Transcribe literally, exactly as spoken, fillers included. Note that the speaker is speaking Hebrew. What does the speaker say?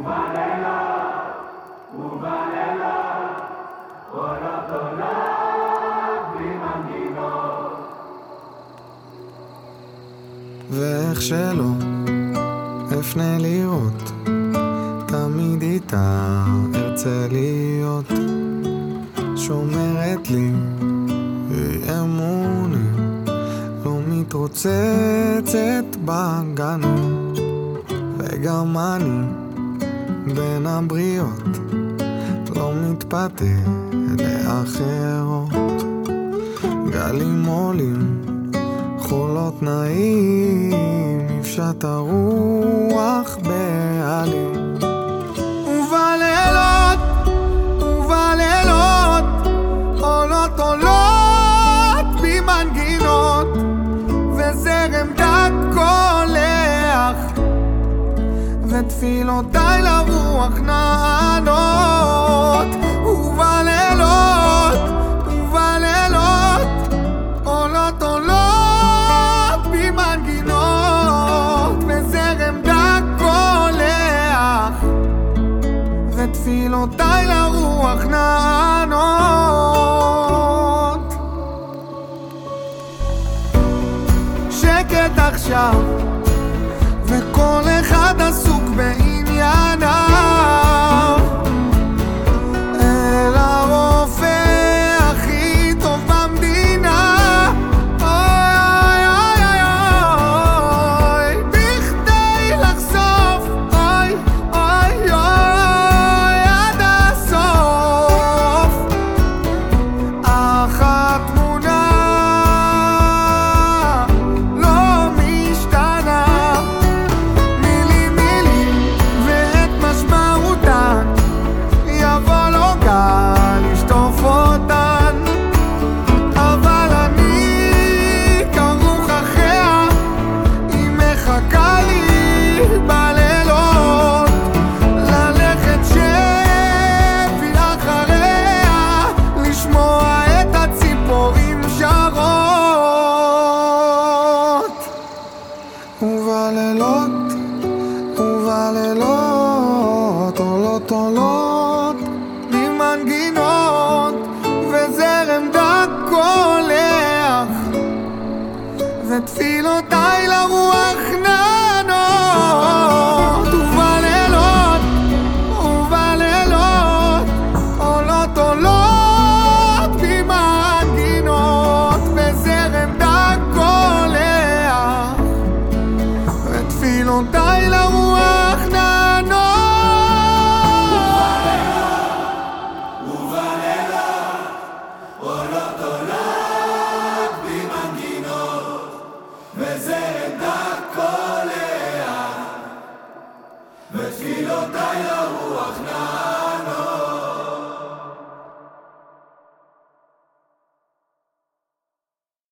ואיך שלא אפנה לראות, תמיד איתה ארצה להיות. שומרת לי היא אמוני, לא מתרוצצת בגנו. וגם אני בין הבריות, לא מתפתה לאחרות. גלים עולים, חולות נעים, יפשט הרוח בעלים. ובלילות, ובלילות, עולות עולות במנגינות, וזרם דק קולח, ותפילותיי לרוח נענות. ובלילות, ובלילות, עולות עולות במנגינות, וזרם דק קולח, ותפילותיי לרוח נענות. שקט עכשיו, וכל אחד עסוק בענייניו, אל הרופא הכי טוב במדינה. אוי אוי אוי אוי, בכדי לחשוף, אוי אוי אוי עד הסוף. אך התמונה לא משתנה, מילים מילים ואת משמעותן, יבוא לו גל לשטוף אותן. אבל אני כרוך אחריה, היא מחכה לי בלילות, ללכת שבי אחריה, לשמוע את הציפורים שרות. ובלילות, ובלילות, עולות עולות במנגינות, וזרם דק קולח, ותפילותיי לרוח נענות. ובלילות, ובלילות, עולות עולות במנגינות, וזרם דק קולח, ותפילותיי לרוח נענות. עולות עולות במנגינות, וזרם דק קולח, ותפילותיי